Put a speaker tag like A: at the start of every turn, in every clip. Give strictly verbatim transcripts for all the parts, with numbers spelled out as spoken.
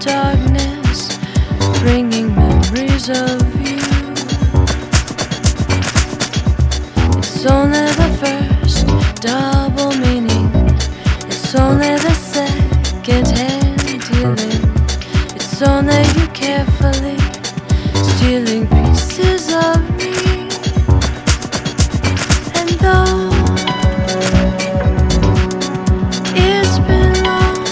A: darkness, bringing memories of you. It's only the first double meaning. It's only the second hand dealing. It's only you carefully stealing pieces of me. And though it's been long,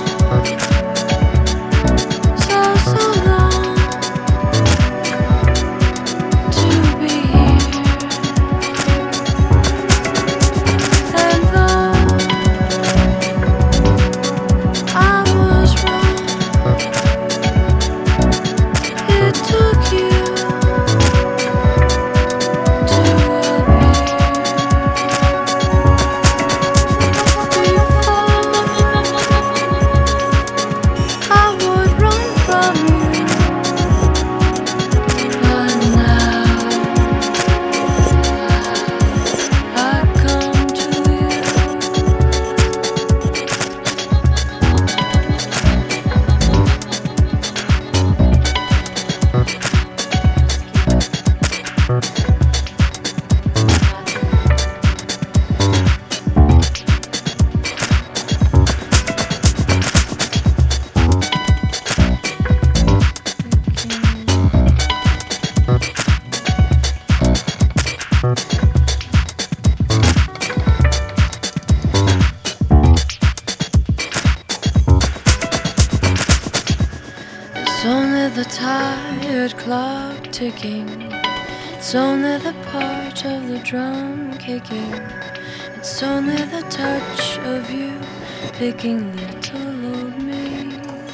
A: so, so long to be here. And though I was wrong, it took you to appear. Before I would run from you, but now I come to you. It's only the tired clock ticking. It's only the part of the drum kicking. It's only the touch of you picking little old me.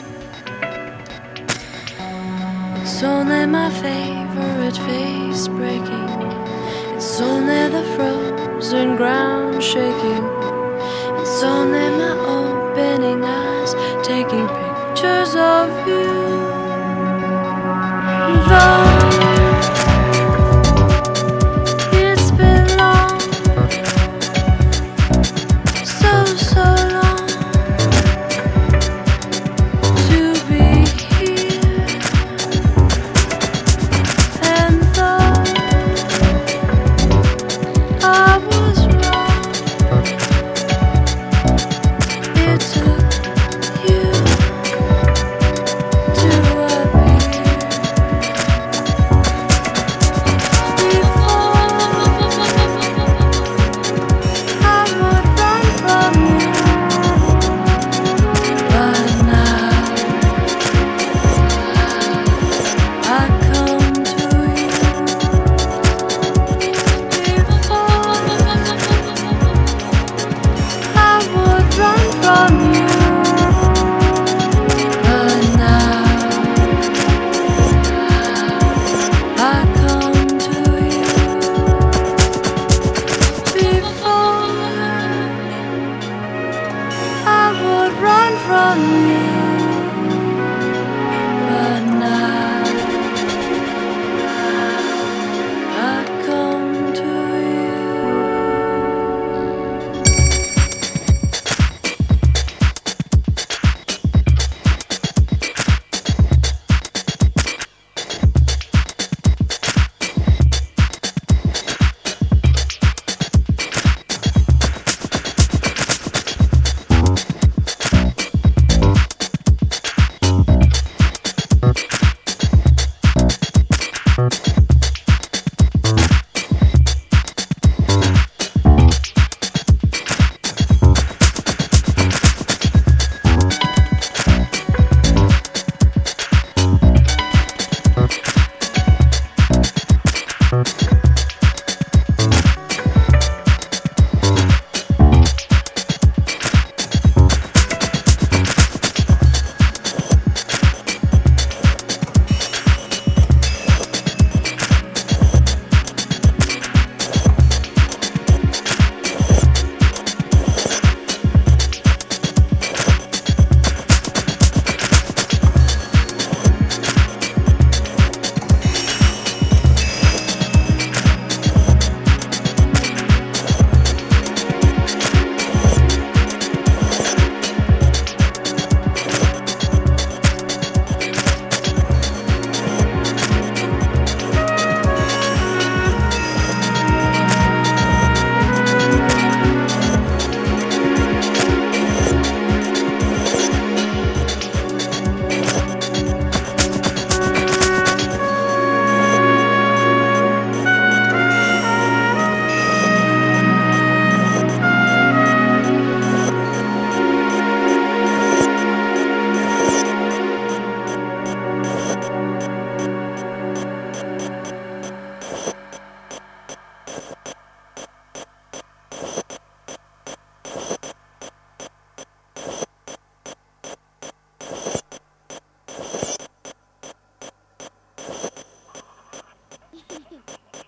A: It's only my favorite face breaking. It's only the frozen ground shaking. It's only my opening eyes taking pictures of you. Though